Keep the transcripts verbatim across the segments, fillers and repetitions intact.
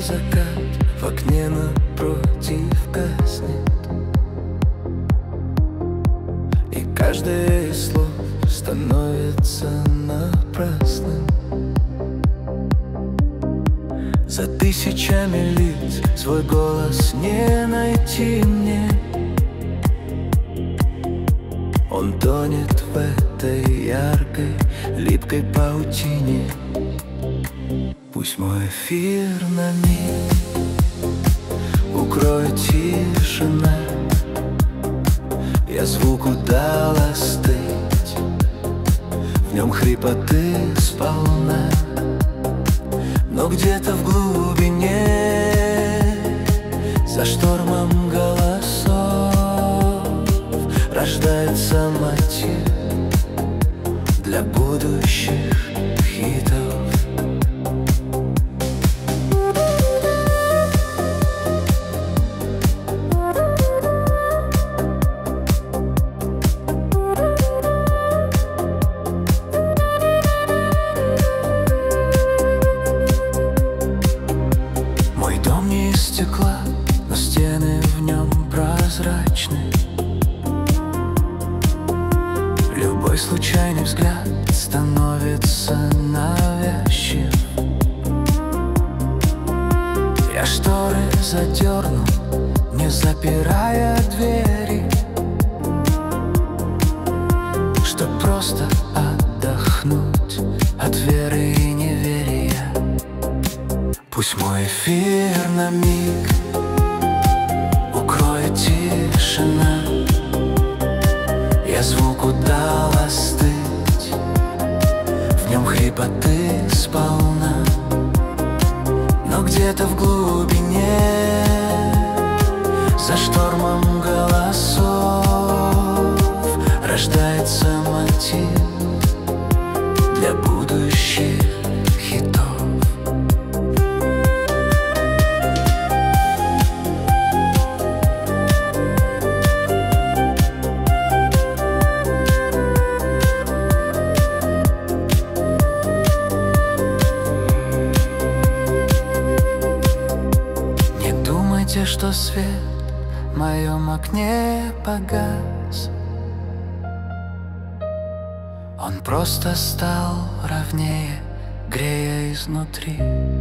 закат в окне напротив гаснет, и каждое из слов становится напрасным. За тысячами лиц свой голос не найти мне. Он тонет в этой яркой, липкой паутине. Пусть мой эфир на миг укроет тишина. Я звуку дал остыть, в нем хрипоты сполна. Но где-то в глубине, за штормом голосов, рождается мотив для будущих хитов. Стекла, но стены в нем прозрачны. Любой случайный взгляд становится навязчив. Я шторы задерну, не запирая двери, чтоб просто отдохнуть от веры и неверия. Пусть мой эфир на миг укроет тишина. Я звуку дал остыть, в нем хрипоты сполна. Но где-то в глубине, за штормом голосов, рождается мотив для будущих хитов. Что свет в моем окне погас, он просто стал ровнее, грея изнутри.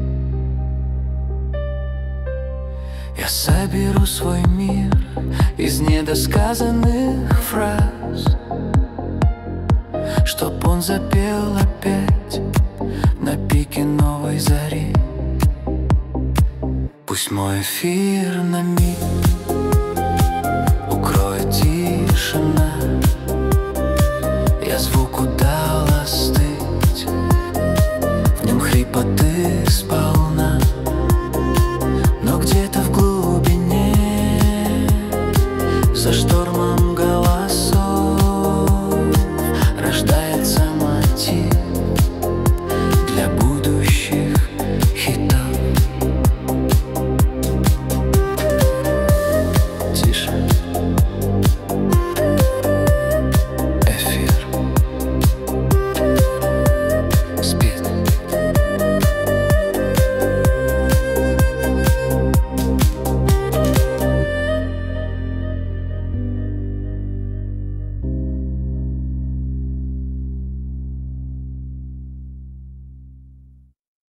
Я соберу свой мир из недосказанных фраз, чтоб он запел опять на пике новой зари. Пусть мой эфир на миг укроет тишина. Я звуку дал остыть, в нем хрипоты спать.